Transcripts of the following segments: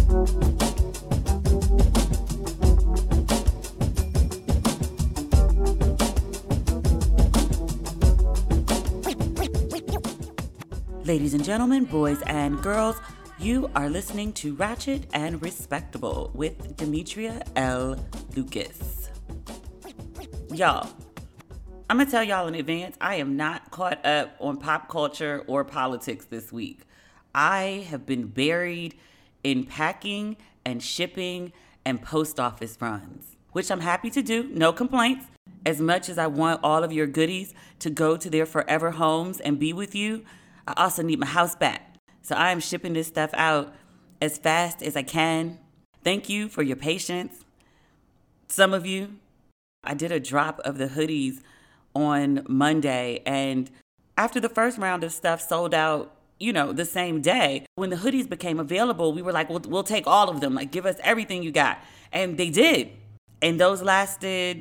Ladies and gentlemen, boys and girls, you are listening to Ratchet and Respectable with Demetria L. Lucas. Y'all, I'm going to tell y'all in advance, I am not caught up on pop culture or politics this week. I have been buried in packing and shipping and post office runs, which I'm happy to do, no complaints. As much as I want all of your goodies to go to their forever homes and be with you, I also need my house back. So I am shipping this stuff out as fast as I can. Thank you for your patience. Some of you, I did a drop of the hoodies on Monday, and after the first round of stuff sold out, the same day, when the hoodies became available, we were like, we'll take all of them. Like, give us everything you got. And they did. And those lasted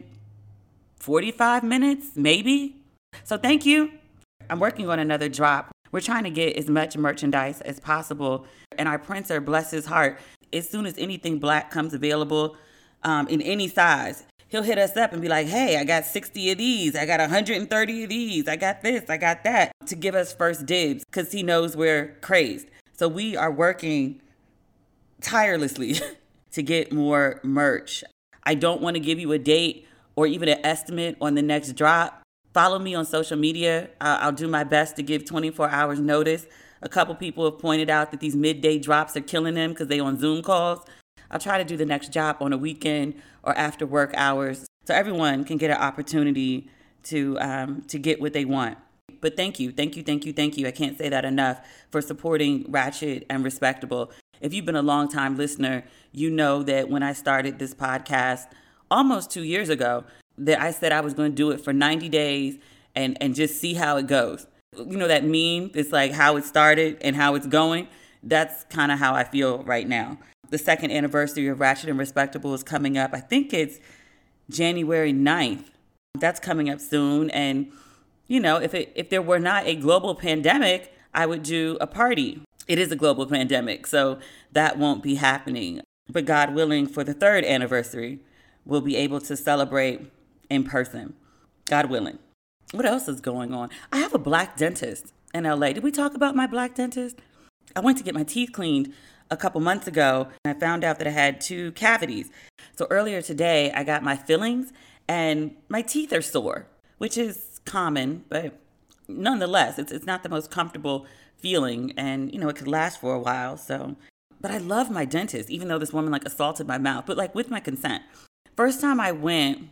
45 minutes, maybe. So thank you. I'm working on another drop. We're trying to get as much merchandise as possible. And our printer, bless his heart, as soon as anything black comes available in any size, he'll hit us up and be like, hey, I got 60 of these. I got 130 of these. I got this. I got that, to give us first dibs because he knows we're crazed. So we are working tirelessly to get more merch. I don't want to give you a date or even an estimate on the next drop. Follow me on social media. I'll do my best to give 24 hours notice. A couple people have pointed out that these midday drops are killing them because they're on Zoom calls. I'll try to do the next drop on a weekend or after work hours so everyone can get an opportunity to get what they want. But thank you. I can't say that enough for supporting Ratchet and Respectable. If you've been a long-time listener, you know that when I started this podcast almost 2 years ago, that I said I was going to do it for 90 days and just see how it goes. You know that meme? It's like how it started and how it's going. That's kind of how I feel right now. The second anniversary of Ratchet and Respectable is coming up. I think it's January 9th. That's coming up soon. And, if there were not a global pandemic, I would do a party. It is a global pandemic, so that won't be happening. But God willing, for the third anniversary, we'll be able to celebrate in person. God willing. What else is going on? I have a black dentist in LA. Did we talk about my black dentist? I went to get my teeth cleaned a couple months ago, and I found out that I had 2 cavities. So earlier today, I got my fillings, and my teeth are sore, which is common, but nonetheless, it's not the most comfortable feeling, and, it could last for a while, so. But I love my dentist, even though this woman, assaulted my mouth, but, with my consent. First time I went,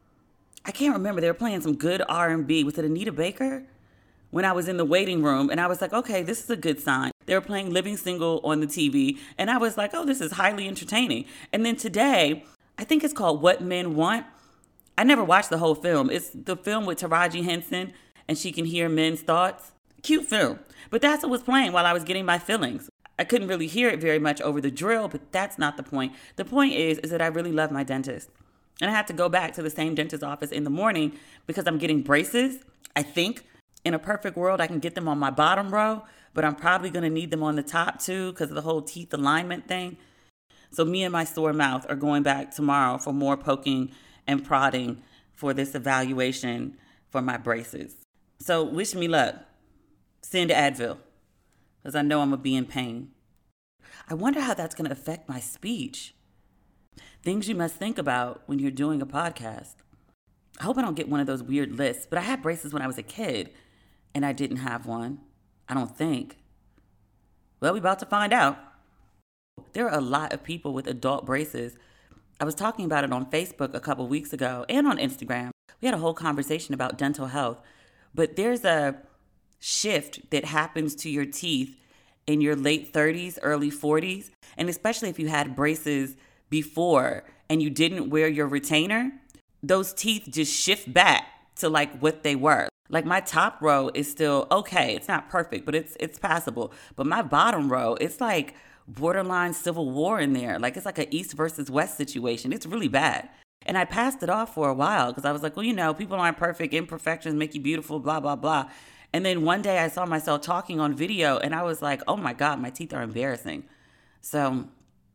I can't remember, they were playing some good R&B. Was it Anita Baker? When I was in the waiting room, and I was like, okay, this is a good sign. They were playing Living Single on the TV, and I was like, oh, this is highly entertaining. And then today, I think it's called What Men Want. I never watched the whole film. It's the film with Taraji Henson, and she can hear men's thoughts. Cute film. But that's what was playing while I was getting my fillings. I couldn't really hear it very much over the drill, but that's not the point. The point is that I really love my dentist. And I had to go back to the same dentist office in the morning because I'm getting braces. I think in a perfect world, I can get them on my bottom row, but I'm probably going to need them on the top too because of the whole teeth alignment thing. So me and my sore mouth are going back tomorrow for more poking and prodding for this evaluation for my braces. So wish me luck. Send Advil because I know I'm going to be in pain. I wonder how that's going to affect my speech. Things you must think about when you're doing a podcast. I hope I don't get one of those weird lists, but I had braces when I was a kid, and I didn't have one. I don't think. Well, we're about to find out. There are a lot of people with adult braces. I was talking about it on Facebook a couple weeks ago and on Instagram. We had a whole conversation about dental health, but there's a shift that happens to your teeth in your late 30s, early 40s, and especially if you had braces before and you didn't wear your retainer, those teeth just shift back to what they were. My top row is still okay. It's not perfect, but it's passable. But my bottom row, it's borderline civil war in there. It's like an East versus West situation. It's really bad. And I passed it off for a while because I was like, well, people aren't perfect. Imperfections make you beautiful, blah, blah, blah. And then one day I saw myself talking on video and I was like, oh my God, my teeth are embarrassing. So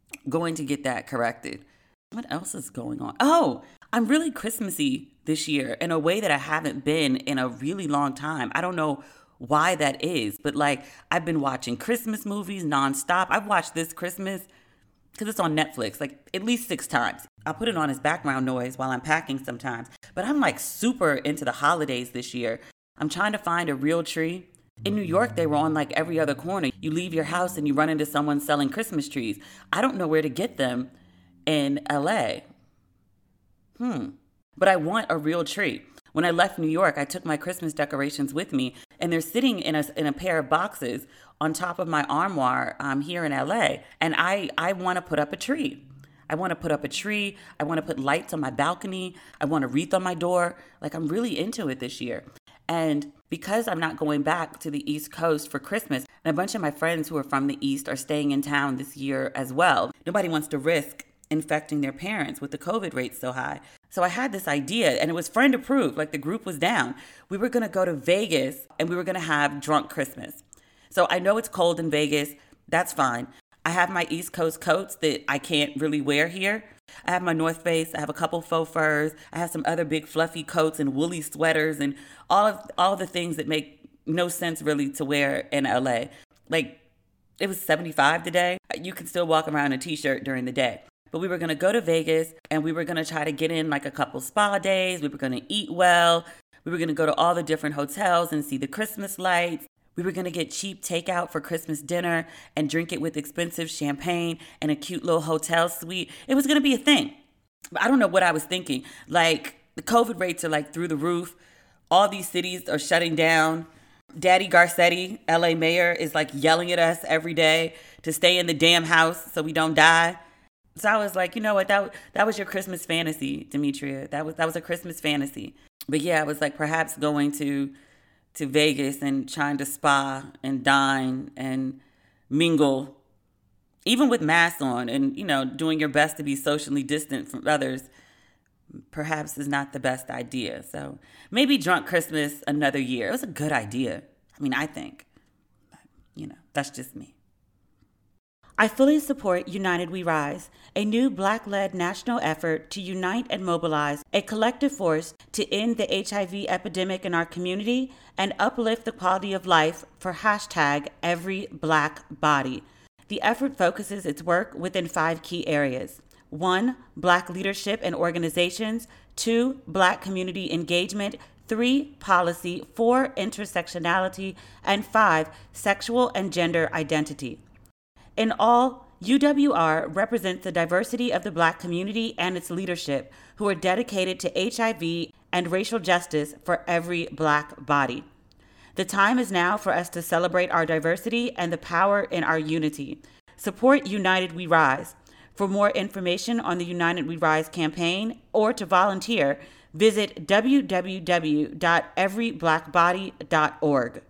Going to get that corrected. What else is going on? Oh, I'm really Christmassy this year in a way that I haven't been in a really long time. I don't know why that is, but like I've been watching Christmas movies nonstop. I've watched this Christmas because it's on Netflix like at least 6 times. I'll put it on as background noise while I'm packing sometimes. But I'm like super into the holidays this year. I'm trying to find a real tree. In New York, they were on like every other corner. You leave your house and you run into someone selling Christmas trees. I don't know where to get them in LA. But I want a real tree. When I left New York, I took my Christmas decorations with me, and they're sitting in a pair of boxes on top of my armoire here in LA. And I want to put up a tree. I want to put up a tree. I want to put lights on my balcony. I want a wreath on my door. Like, I'm really into it this year. And because I'm not going back to the East Coast for Christmas, and a bunch of my friends who are from the East are staying in town this year as well, nobody wants to risk infecting their parents with the COVID rate so high. So I had this idea, and it was friend approved, like the group was down. We were going to go to Vegas, and we were going to have drunk Christmas. So I know it's cold in Vegas. That's fine. I have my East Coast coats that I can't really wear here. I have my North Face. I have a couple faux furs. I have some other big fluffy coats and woolly sweaters and all the things that make no sense really to wear in LA. Like, it was 75 today. You can still walk around in a t-shirt during the day. But we were going to go to Vegas, and we were going to try to get in like a couple spa days. We were going to eat well. We were going to go to all the different hotels and see the Christmas lights. We were going to get cheap takeout for Christmas dinner and drink it with expensive champagne and a cute little hotel suite. It was going to be a thing. But I don't know what I was thinking. Like, the COVID rates are like through the roof. All these cities are shutting down. Daddy Garcetti, LA mayor, is like yelling at us every day to stay in the damn house so we don't die. So I was like, you know what, that was your Christmas fantasy, Demetria. That was a Christmas fantasy. But yeah, I was like perhaps going to Vegas and trying to spa and dine and mingle, even with masks on, and, you know, doing your best to be socially distant from others, perhaps is not the best idea. So maybe drunk Christmas another year. It was a good idea. I mean, I think. But, you know, that's just me. I fully support United We Rise, a new Black-led national effort to unite and mobilize a collective force to end the HIV epidemic in our community and uplift the quality of life for #EveryBlackBody. The effort focuses its work within 5 key areas. 1, Black leadership and organizations. 2, Black community engagement. 3, policy. 4, intersectionality. And 5, sexual and gender identity. In all, UWR represents the diversity of the Black community and its leadership, who are dedicated to HIV and racial justice for every Black body. The time is now for us to celebrate our diversity and the power in our unity. Support United We Rise. For more information on the United We Rise campaign or to volunteer, visit www.everyblackbody.org.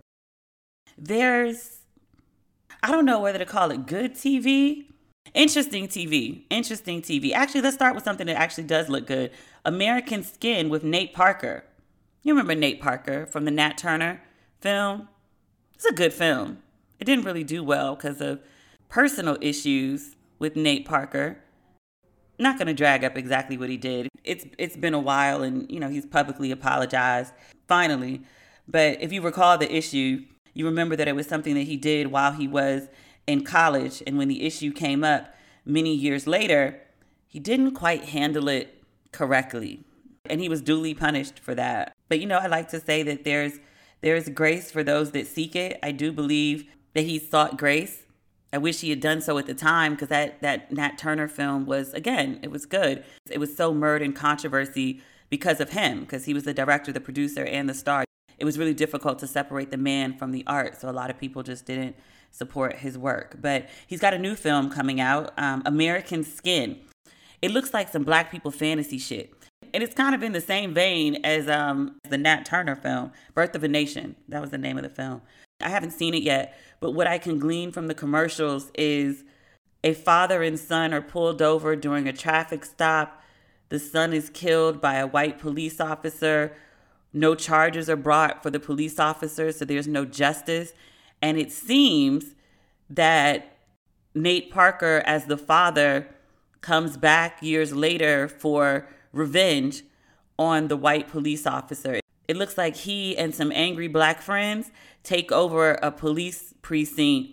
I don't know whether to call it good TV. Interesting TV. Actually, let's start with something that actually does look good. American Skin with Nate Parker. You remember Nate Parker from the Nat Turner film? It's a good film. It didn't really do well because of personal issues with Nate Parker. Not going to drag up exactly what he did. It's been a while, and, you know, he's publicly apologized finally. But if you recall the issue, you remember that it was something that he did while he was in college. And when the issue came up many years later, he didn't quite handle it correctly. And he was duly punished for that. But, you know, I like to say that there's grace for those that seek it. I do believe that he sought grace. I wish he had done so at the time, because that Nat Turner film was, again, it was good. It was so mired in controversy because of him, because he was the director, the producer, and the star. It was really difficult to separate the man from the art, so a lot of people just didn't support his work. But he's got a new film coming out, American Skin. It looks like some Black people fantasy shit. And it's kind of in the same vein as the Nat Turner film, Birth of a Nation. That was the name of the film. I haven't seen it yet, but what I can glean from the commercials is a father and son are pulled over during a traffic stop. The son is killed by a white police officer. No charges are brought for the police officer, so there's no justice. And it seems that Nate Parker, as the father, comes back years later for revenge on the white police officer. It looks like he and some angry black friends take over a police precinct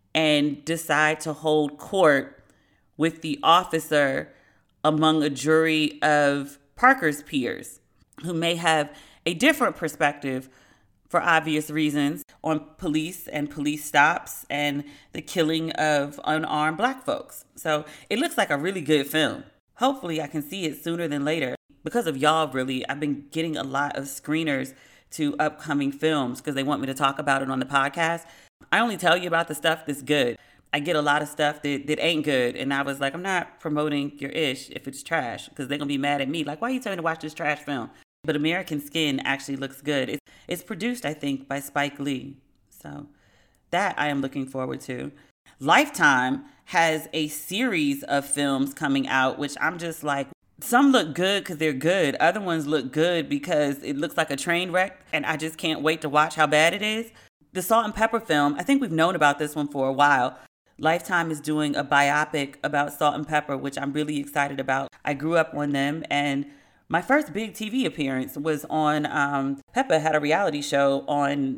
and decide to hold court with the officer among a jury of Parker's peers who may have a different perspective, for obvious reasons, on police and police stops and the killing of unarmed black folks. So it looks like a really good film. Hopefully I can see it sooner than later. Because of y'all, really, I've been getting a lot of screeners to upcoming films because they want me to talk about it on the podcast. I only tell you about the stuff that's good. I get a lot of stuff that ain't good. And I was like, I'm not promoting your ish if it's trash because they're going to be mad at me. Like, why are you telling me to watch this trash film? But American Skin actually looks good. It's produced, I think, by Spike Lee. So that I am looking forward to. Lifetime has a series of films coming out, which I'm just like, some look good because they're good. Other ones look good because it looks like a train wreck. And I just can't wait to watch how bad it is. The Salt and Pepper film, I think we've known about this one for a while. Lifetime is doing a biopic about Salt and Pepper, which I'm really excited about. I grew up on them, and my first big TV appearance was on, Peppa had a reality show on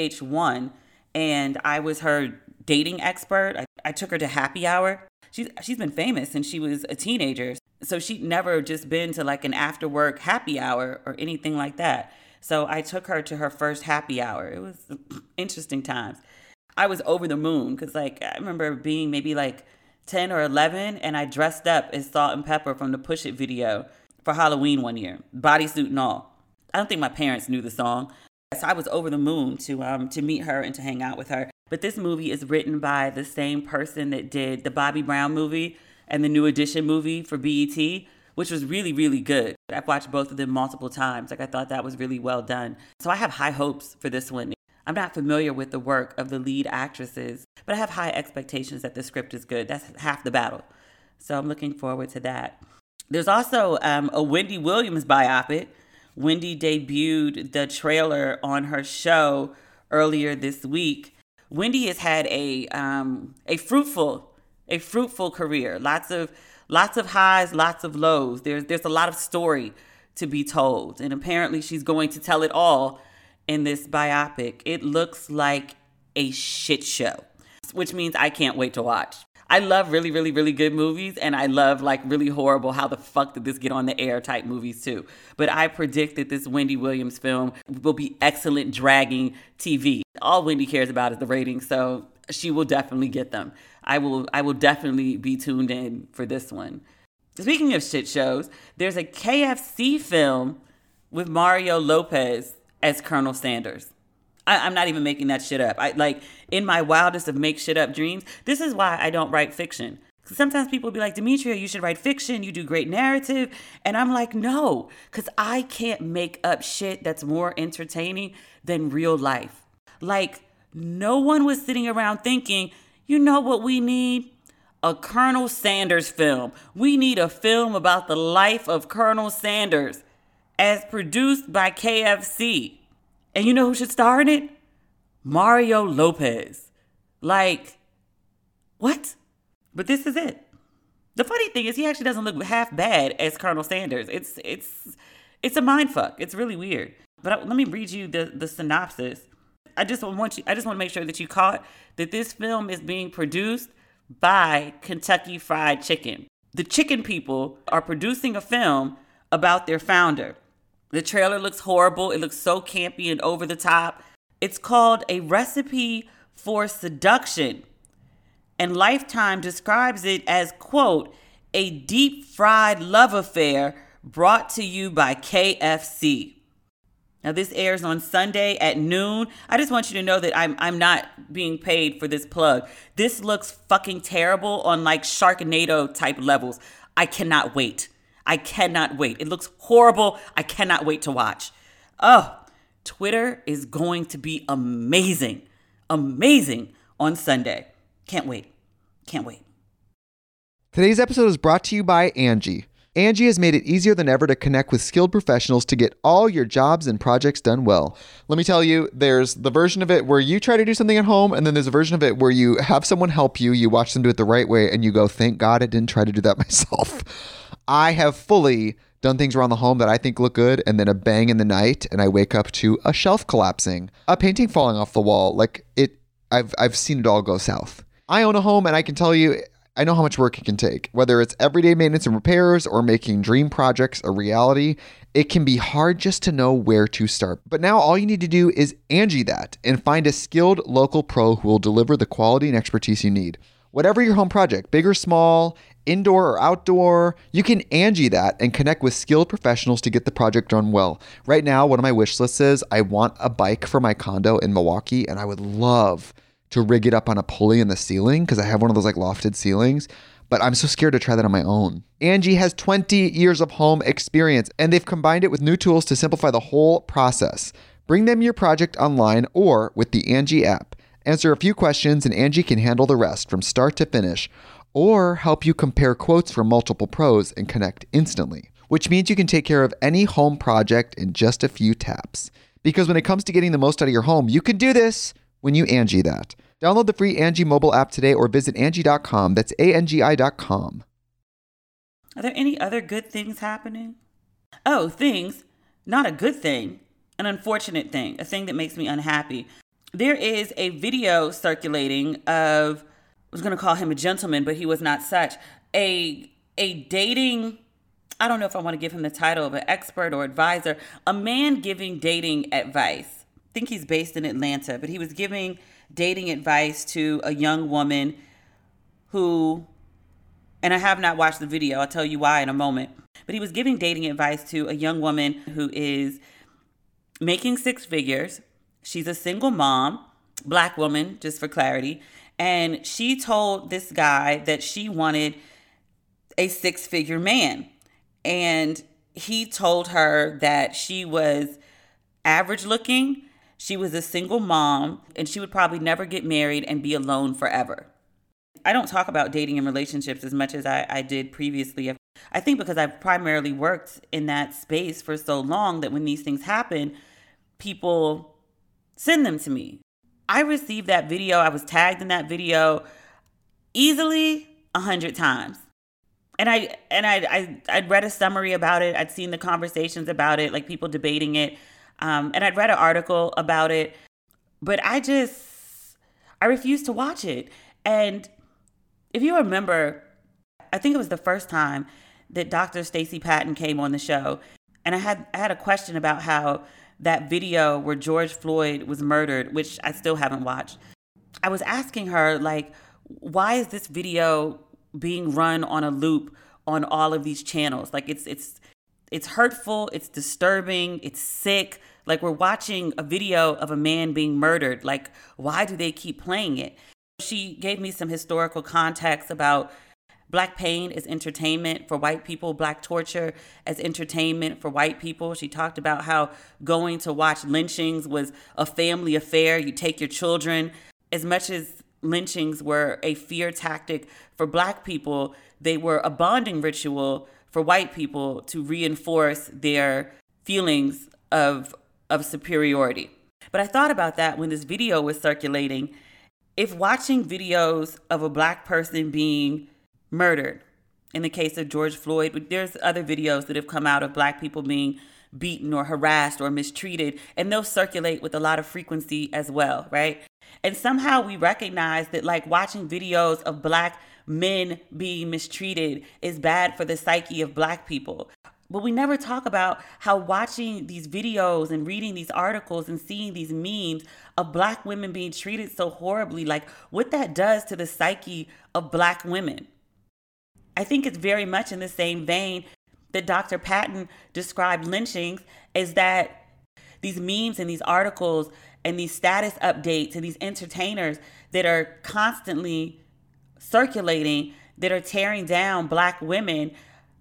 VH1, and I was her dating expert. I took her to Happy Hour. She's been famous since she was a teenager, so she'd never just been to like an after work happy hour or anything like that. So I took her to her first happy hour. It was interesting times. I was over the moon because like I remember being maybe like 10 or 11 and I dressed up as Salt and Pepper from the Push It video for Halloween one year, bodysuit and all. I don't think my parents knew the song. So I was over the moon to meet her and to hang out with her. But this movie is written by the same person that did the Bobby Brown movie and the New Edition movie for BET, which was really, really good. I've watched both of them multiple times. Like I thought that was really well done. So I have high hopes for this one. I'm not familiar with the work of the lead actresses, but I have high expectations that the script is good. That's half the battle. So I'm looking forward to that. There's also a Wendy Williams biopic. Wendy debuted the trailer on her show earlier this week. Wendy has had a fruitful career. Lots of highs, lots of lows. There's a lot of story to be told, and apparently she's going to tell it all in this biopic. It looks like a shit show, which means I can't wait to watch. I love really, really, really good movies, and I love like really horrible, how the fuck did this get on the air type movies too. But I predict that this Wendy Williams film will be excellent dragging TV. All Wendy cares about is the ratings, so she will definitely get them. I will definitely be tuned in for this one. Speaking of shit shows, there's a KFC film with Mario Lopez as Colonel Sanders. I'm not even making that shit up. In my wildest of make shit up dreams, this is why I don't write fiction. Sometimes people be like, Demetria, you should write fiction. You do great narrative. And I'm like, no, because I can't make up shit that's more entertaining than real life. Like, no one was sitting around thinking, you know what we need? A Colonel Sanders film. We need a film about the life of Colonel Sanders as produced by KFC. And you know who should star in it? Mario Lopez. Like, what? But this is it. The funny thing is he actually doesn't look half bad as Colonel Sanders. It's a mind fuck. It's really weird. But let me read you the synopsis. I just want to make sure that you caught that this film is being produced by Kentucky Fried Chicken. The chicken people are producing a film about their founder. The trailer looks horrible. It looks so campy and over the top. It's called A Recipe for Seduction. And Lifetime describes it as, quote, a deep fried love affair brought to you by KFC. Now, this airs on Sunday at noon. I just want you to know that I'm not being paid for this plug. This looks fucking terrible on like Sharknado type levels. I cannot wait. It looks horrible. I cannot wait to watch. Oh, Twitter is going to be amazing. Amazing on Sunday. Can't wait. Today's episode is brought to you by Angie. Angie has made it easier than ever to connect with skilled professionals to get all your jobs and projects done well. Let me tell you, there's the version of it where you try to do something at home, and then there's a version of it where you have someone help you, you watch them do it the right way, and you go, thank God I didn't try to do that myself. I have fully done things around the home that I think look good, and then a bang in the night, and I wake up to a shelf collapsing, a painting falling off the wall. I've seen it all go south. I own a home, and I can tell you, I know how much work it can take. Whether it's everyday maintenance and repairs or making dream projects a reality, it can be hard just to know where to start. But now all you need to do is Angie that and find a skilled local pro who will deliver the quality and expertise you need. Whatever your home project, big or small, indoor or outdoor, you can Angie that and connect with skilled professionals to get the project done well. Right now, one of my wish lists is I want a bike for my condo in Milwaukee, and I would love to rig it up on a pulley in the ceiling because I have one of those lofted ceilings, but I'm so scared to try that on my own. Angie has 20 years of home experience, and they've combined it with new tools to simplify the whole process. Bring them your project online or with the Angie app. Answer a few questions and Angie can handle the rest from start to finish, or help you compare quotes from multiple pros and connect instantly, which means you can take care of any home project in just a few taps. Because when it comes to getting the most out of your home, you can do this when you Angie that. Download the free Angie mobile app today or visit Angie.com. That's ANGI.com. Are there any other good things happening? Oh, things. Not a good thing. An unfortunate thing. A thing that makes me unhappy. There is a video circulating of, I was going to call him a gentleman, but he was not such. A dating, I don't know if I want to give him the title of an expert or advisor. A man giving dating advice. I think he's based in Atlanta, but he was giving dating advice to a young woman who, and I have not watched the video, I'll tell you why in a moment, but he was giving dating advice to a young woman who is making six figures. She's a single mom, Black woman, just for clarity, and she told this guy that she wanted a six-figure man, and he told her that she was average looking, she was a single mom, and she would probably never get married and be alone forever. I don't talk about dating and relationships as much as I did previously. I think because I've primarily worked in that space for so long that when these things happen, people send them to me. I received that video. I was tagged in that video easily 100 times. And I'd read a summary about it. I'd seen the conversations about it, people debating it. And I'd read an article about it, but I refused to watch it. And if you remember, I think it was the first time that Dr. Stacey Patton came on the show. And I had a question about how that video where George Floyd was murdered, which I still haven't watched. I was asking her, why is this video being run on a loop on all of these channels? It's hurtful, it's disturbing, it's sick. We're watching a video of a man being murdered. Why do they keep playing it? She gave me some historical context about Black pain as entertainment for white people, Black torture as entertainment for white people. She talked about how going to watch lynchings was a family affair. You take your children. As much as lynchings were a fear tactic for Black people, they were a bonding ritual for white people to reinforce their feelings of superiority. But I thought about that when this video was circulating. If watching videos of a Black person being murdered, in the case of George Floyd, but there's other videos that have come out of Black people being beaten or harassed or mistreated, and they'll circulate with a lot of frequency as well, right? And somehow we recognize that watching videos of Black men being mistreated is bad for the psyche of Black people. But we never talk about how watching these videos and reading these articles and seeing these memes of Black women being treated so horribly, what that does to the psyche of Black women. I think it's very much in the same vein that Dr. Patton described lynchings, is that these memes and these articles and these status updates and these entertainers that are constantly circulating, that are tearing down Black women,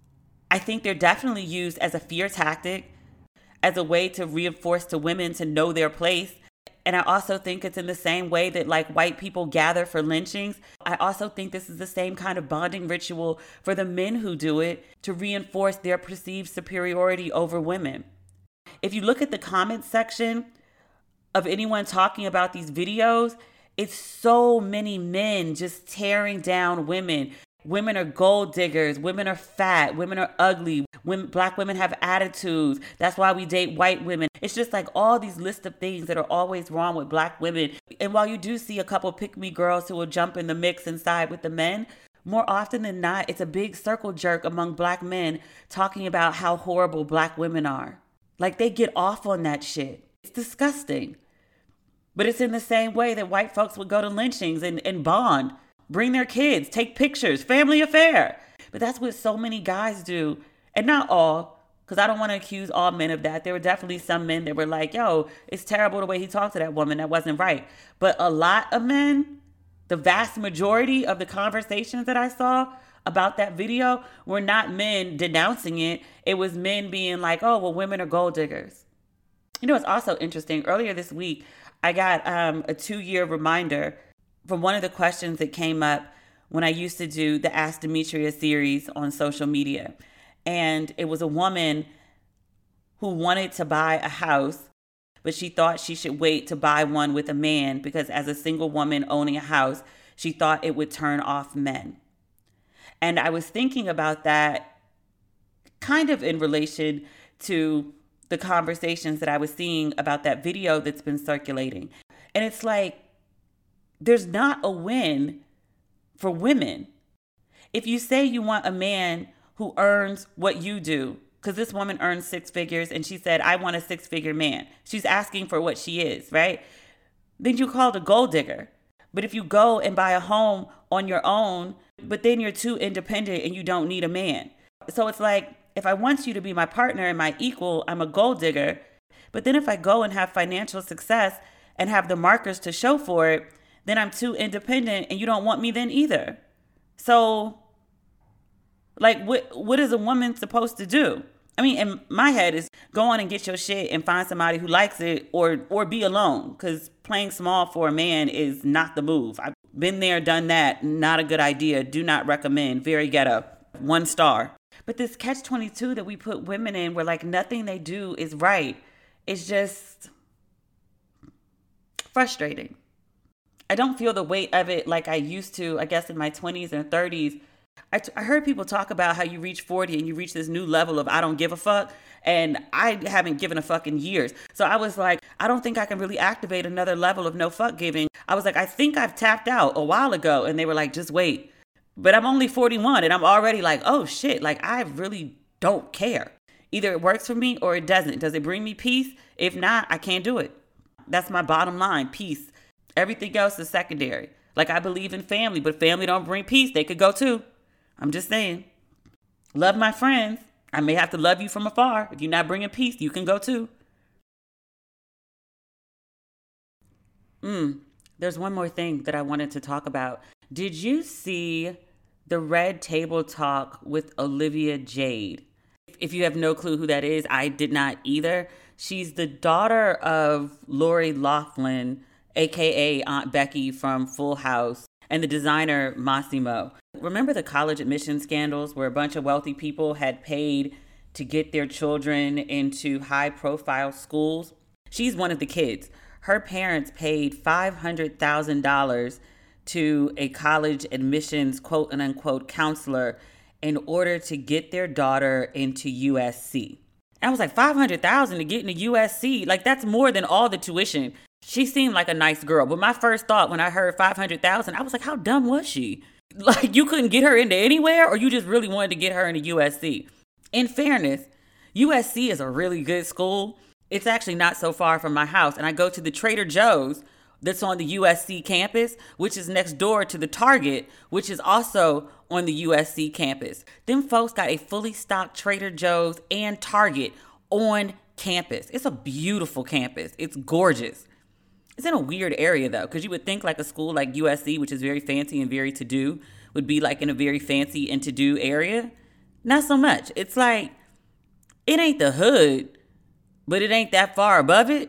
I think they're definitely used as a fear tactic, as a way to reinforce to women to know their place. And I also think it's in the same way that like white people gather for lynchings. I also think this is the same kind of bonding ritual for the men who do it to reinforce their perceived superiority over women. If you look at the comments section of anyone talking about these videos, it's so many men just tearing down women. Women are gold diggers. Women are fat. Women are ugly. Black women have attitudes. That's why we date white women. It's just like all these lists of things that are always wrong with black women. And while you do see a couple pick-me girls who will jump in the mix and side with the men, more often than not, it's a big circle jerk among black men talking about how horrible black women are. Like they get off on that shit. It's disgusting. But it's in the same way that white folks would go to lynchings and bond, bring their kids, take pictures, family affair. But that's what so many guys do. And not all, because I don't want to accuse all men of that. There were definitely some men that were like, yo, it's terrible the way he talked to that woman. That wasn't right. But a lot of men, the vast majority of the conversations that I saw about that video were not men denouncing it. It was men being like, oh, well, women are gold diggers. You know, it's also interesting. Earlier this week, I got a 2-year reminder from one of the questions that came up when I used to do the Ask Demetria series on social media. And it was a woman who wanted to buy a house, but she thought she should wait to buy one with a man because as a single woman owning a house, she thought it would turn off men. And I was thinking about that kind of in relation to the conversations that I was seeing about that video that's been circulating. And it's like, there's not a win for women. If you say you want a man who earns what you do, because this woman earns 6 figures and she said, I want a 6-figure man. She's asking for what she is, right? Then you call it a gold digger. But if you go and buy a home on your own, but then you're too independent and you don't need a man. So it's like, if I want you to be my partner and my equal, I'm a gold digger. But then if I go and have financial success and have the markers to show for it, then I'm too independent and you don't want me then either. So, like, what is a woman supposed to do? I mean, in my head is go on and get your shit and find somebody who likes it or be alone. Because playing small for a man is not the move. I've been there, done that. Not a good idea. Do not recommend. Very ghetto. 1 star. But this catch-22 that we put women in where like nothing they do is right, is just frustrating. I don't feel the weight of it like I used to, I guess, in my 20s and 30s. I heard people talk about how you reach 40 and you reach this new level of I don't give a fuck. And I haven't given a fuck in years. So I was like, I don't think I can really activate another level of no fuck giving. I was like, I think I've tapped out a while ago. And they were like, just wait. But I'm only 41 and I'm already like, oh shit, like I really don't care. Either it works for me or it doesn't. Does it bring me peace? If not, I can't do it. That's my bottom line, peace. Everything else is secondary. Like I believe in family, but family don't bring peace. They could go too. I'm just saying. Love my friends. I may have to love you from afar. If you're not bringing peace, you can go too. There's one more thing that I wanted to talk about. Did you see the Red Table Talk with Olivia Jade? If you have no clue who that is, I did not either. She's the daughter of Lori Loughlin, aka Aunt Becky from Full House, and the designer Massimo. Remember the college admission scandals where a bunch of wealthy people had paid to get their children into high-profile schools? She's one of the kids. Her parents paid $500,000 to a college admissions quote-unquote counselor in order to get their daughter into USC. I was like, $500,000 to get into USC? Like, that's more than all the tuition. She seemed like a nice girl, but my first thought when I heard $500,000, I was like, how dumb was she? Like, you couldn't get her into anywhere, or you just really wanted to get her into USC? In fairness, USC is a really good school. It's actually not so far from my house, and I go to the Trader Joe's that's on the USC campus, which is next door to the Target, which is also on the USC campus. Them folks got a fully stocked Trader Joe's and Target on campus. It's a beautiful campus. It's gorgeous. It's in a weird area though, because you would think like a school like USC, which is very fancy and very to-do, would be like in a very fancy and to-do area. Not so much. It's like, it ain't the hood, but it ain't that far above it.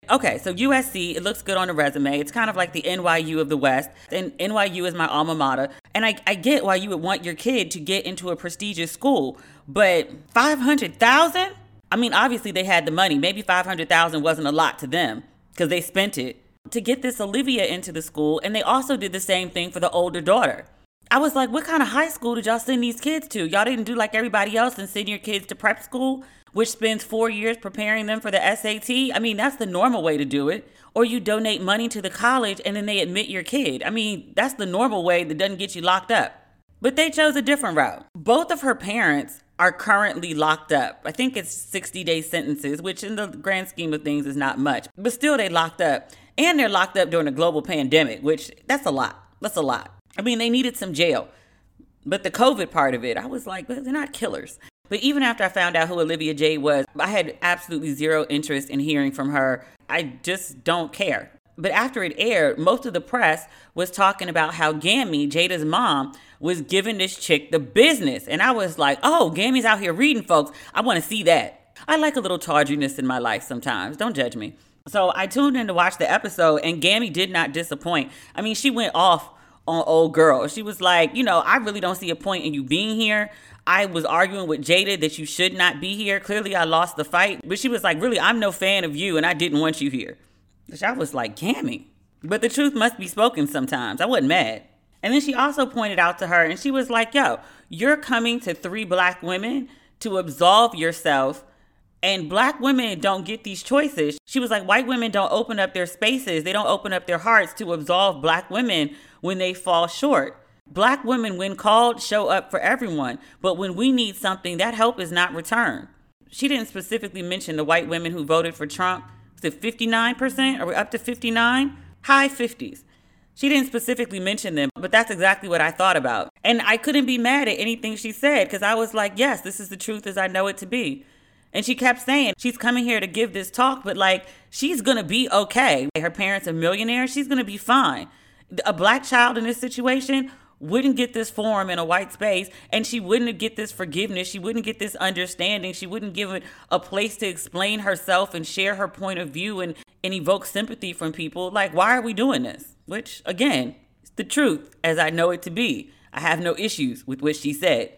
Okay, so USC, it looks good on the resume. It's kind of like the NYU of the West. And NYU is my alma mater. And I get why you would want your kid to get into a prestigious school. But $500,000? I mean, obviously they had the money. Maybe $500,000 wasn't a lot to them because they spent it to get this Olivia into the school. And they also did the same thing for the older daughter. I was like, what kind of high school did y'all send these kids to? Y'all didn't do like everybody else and send your kids to prep school, which spends 4 years preparing them for the SAT. I mean, that's the normal way to do it. Or you donate money to the college and then they admit your kid. I mean, that's the normal way that doesn't get you locked up. But they chose a different route. Both of her parents are currently locked up. I think it's 60-day sentences, which in the grand scheme of things is not much. But still, they locked up. And they're locked up during a global pandemic, which that's a lot. That's a lot. I mean, they needed some jail. But the COVID part of it, I was like, well, they're not killers. But even after I found out who Olivia Jade was, I had absolutely zero interest in hearing from her. I just don't care. But after it aired, most of the press was talking about how Gammy, Jada's mom, was giving this chick the business. And I was like, oh, Gammy's out here reading folks. I want to see that. I like a little tawdriness in my life sometimes. Don't judge me. So I tuned in to watch the episode, and Gammy did not disappoint. I mean, she went off on old girl. She was like, I really don't see a point in you being here. I was arguing with Jada that you should not be here. Clearly, I lost the fight. But she was like, really, I'm no fan of you, and I didn't want you here. Which I was like, Gammy. But the truth must be spoken sometimes. I wasn't mad. And then she also pointed out to her, and she was like, yo, you're coming to 3 black women to absolve yourself, and black women don't get these choices. She was like, white women don't open up their spaces. They don't open up their hearts to absolve black women when they fall short. Black women, when called, show up for everyone. But when we need something, that help is not returned. She didn't specifically mention the white women who voted for Trump. Was it 59%? Are we up to 59? High 50s. She didn't specifically mention them, but that's exactly what I thought about. And I couldn't be mad at anything she said because I was like, yes, this is the truth as I know it to be. And she kept saying she's coming here to give this talk, but like, she's going to be okay. Her parents are millionaires. She's going to be fine. A black child in this situation wouldn't get this forum in a white space, and she wouldn't get this forgiveness. She wouldn't get this understanding. She wouldn't give it a place to explain herself and share her point of view and evoke sympathy from people. Like, why are we doing this? Which, again, is the truth as I know it to be. I have no issues with what she said.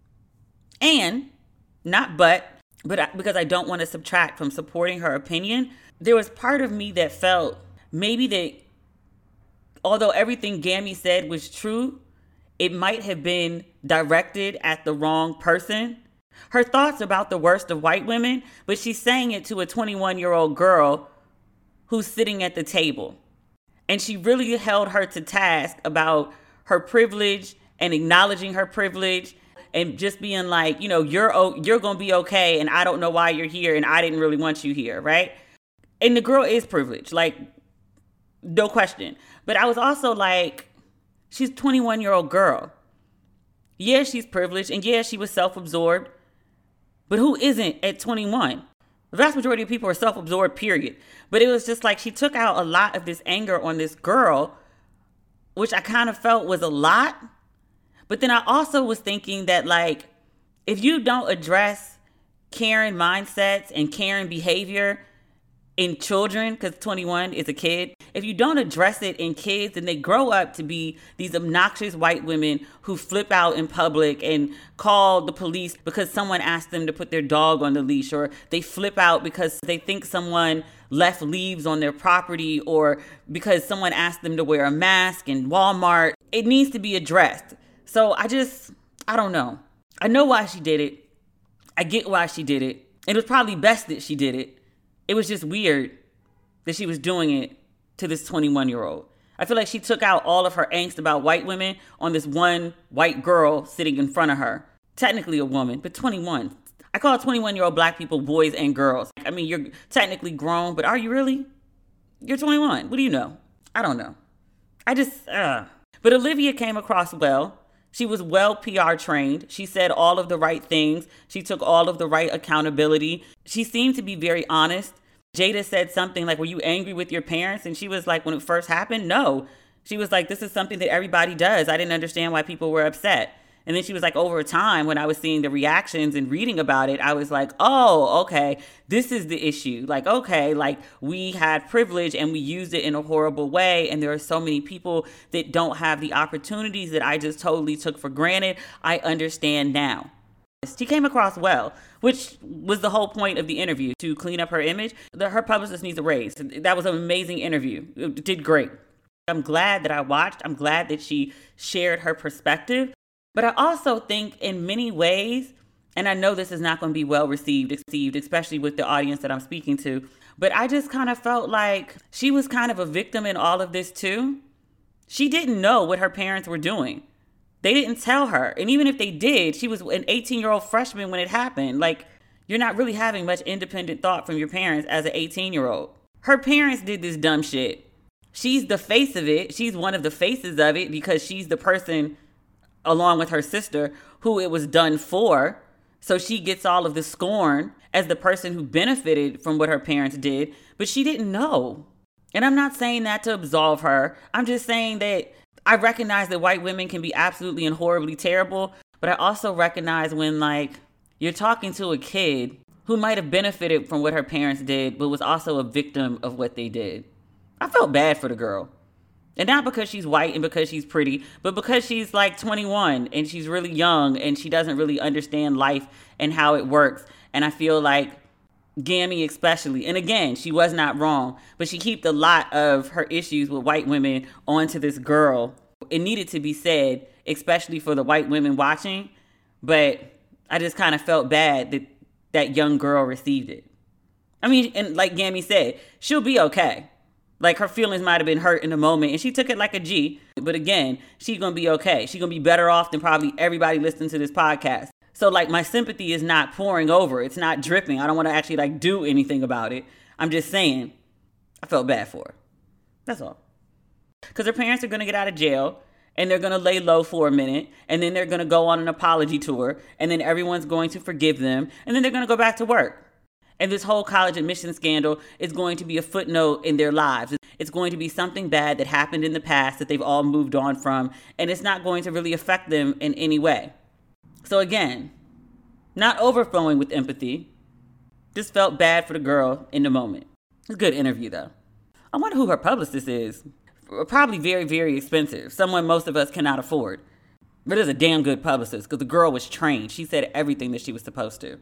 And, because I don't want to subtract from supporting her opinion, there was part of me that felt maybe that although everything Gammy said was true, it might have been directed at the wrong person. Her thoughts about the worst of white women, but she's saying it to a 21-year-old girl who's sitting at the table. And she really held her to task about her privilege and acknowledging her privilege and just being like, you're going to be okay, and I don't know why you're here, and I didn't really want you here, right? And the girl is privileged, like, no question. But I was also like, she's a 21-year-old girl. Yeah, she's privileged, and yeah, she was self-absorbed. But who isn't at 21? The vast majority of people are self-absorbed, period. But it was just like she took out a lot of this anger on this girl, which I kind of felt was a lot. But then I also was thinking that, like, if you don't address Karen mindsets and Karen behavior in children, because 21 is a kid, if you don't address it in kids, then they grow up to be these obnoxious white women who flip out in public and call the police because someone asked them to put their dog on the leash, or they flip out because they think someone left leaves on their property, or because someone asked them to wear a mask in Walmart. It needs to be addressed. So I don't know. I know why she did it. I get why she did it. It was probably best that she did it. It was just weird that she was doing it to this 21-year-old. I feel like she took out all of her angst about white women on this one white girl sitting in front of her. Technically a woman, but 21. I call 21-year-old black people boys and girls. I mean, you're technically grown, but are you really? You're 21. What do you know? I don't know. But Olivia came across well. She was well PR trained. She said all of the right things. She took all of the right accountability. She seemed to be very honest. Jada said something like, were you angry with your parents? And she was like, when it first happened, no. She was like, this is something that everybody does. I didn't understand why people were upset. And then she was like, over time, when I was seeing the reactions and reading about it, I was like, oh, okay, this is the issue. Like, okay, like we had privilege and we used it in a horrible way. And there are so many people that don't have the opportunities that I just totally took for granted. I understand now. She came across well, which was the whole point of the interview, to clean up her image. Her publicist needs a raise. That was an amazing interview. It did great. I'm glad that I watched. I'm glad that she shared her perspective. But I also think in many ways, and I know this is not going to be well received, especially with the audience that I'm speaking to, but I just kind of felt like she was kind of a victim in all of this too. She didn't know what her parents were doing. They didn't tell her. And even if they did, she was an 18-year-old freshman when it happened. Like, you're not really having much independent thought from your parents as an 18-year-old. Her parents did this dumb shit. She's the face of it. She's one of the faces of it because she's the person, along with her sister, who it was done for. So she gets all of the scorn as the person who benefited from what her parents did, but she didn't know. And I'm not saying that to absolve her. I'm just saying that I recognize that white women can be absolutely and horribly terrible, but I also recognize when, like, you're talking to a kid who might have benefited from what her parents did, but was also a victim of what they did. I felt bad for the girl. And not because she's white and because she's pretty, but because she's like 21 and she's really young and she doesn't really understand life and how it works. And I feel like Gammy especially, and again, she was not wrong, but she heaped a lot of her issues with white women onto this girl. It needed to be said, especially for the white women watching, but I just kind of felt bad that that young girl received it. I mean, and like Gammy said, she'll be okay. Like, her feelings might have been hurt in the moment, and she took it like a G. But again, she's going to be okay. She's going to be better off than probably everybody listening to this podcast. So, like, my sympathy is not pouring over. It's not dripping. I don't want to actually, like, do anything about it. I'm just saying, I felt bad for her. That's all. Because her parents are going to get out of jail, and they're going to lay low for a minute, and then they're going to go on an apology tour, and then everyone's going to forgive them, and then they're going to go back to work. And this whole college admission scandal is going to be a footnote in their lives. It's going to be something bad that happened in the past that they've all moved on from, and it's not going to really affect them in any way. So again, not overflowing with empathy, just felt bad for the girl in the moment. It's a good interview, though. I wonder who her publicist is. Probably very, very expensive. Someone most of us cannot afford. But it's a damn good publicist because the girl was trained. She said everything that she was supposed to.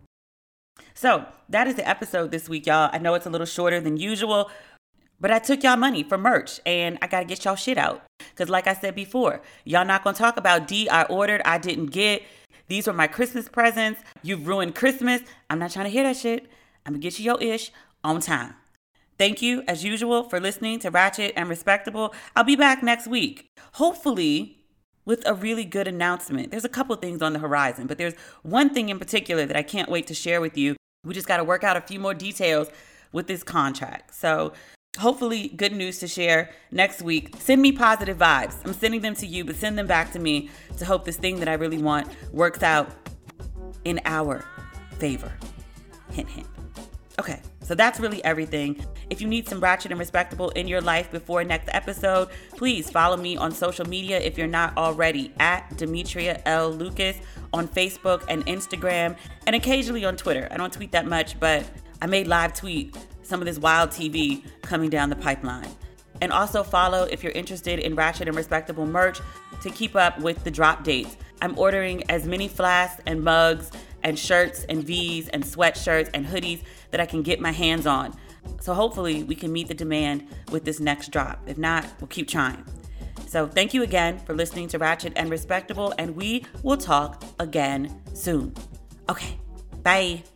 So that is the episode this week, y'all. I know it's a little shorter than usual, but I took y'all money for merch and I got to get y'all shit out. Because like I said before, y'all not going to talk about D I ordered, I didn't get. These were my Christmas presents. You've ruined Christmas. I'm not trying to hear that shit. I'm going to get you your ish on time. Thank you, as usual, for listening to Ratchet and Respectable. I'll be back next week, hopefully with a really good announcement. There's a couple things on the horizon, but there's one thing in particular that I can't wait to share with you. We just got to work out a few more details with this contract. So hopefully good news to share next week. Send me positive vibes. I'm sending them to you, but send them back to me to hope this thing that I really want works out in our favor. Hint, hint. Okay, so that's really everything. If you need some Ratchet and Respectable in your life before next episode, please follow me on social media if you're not already, at Demetria L. Lucas on Facebook and Instagram, and occasionally on Twitter. I don't tweet that much, but I may live tweet some of this wild TV coming down the pipeline. And also follow if you're interested in Ratchet and Respectable merch to keep up with the drop dates. I'm ordering as many flasks and mugs and shirts and V's and sweatshirts and hoodies that I can get my hands on. So hopefully we can meet the demand with this next drop. If not, we'll keep trying. So thank you again for listening to Ratchet and Respectable, and we will talk again soon. Okay, bye.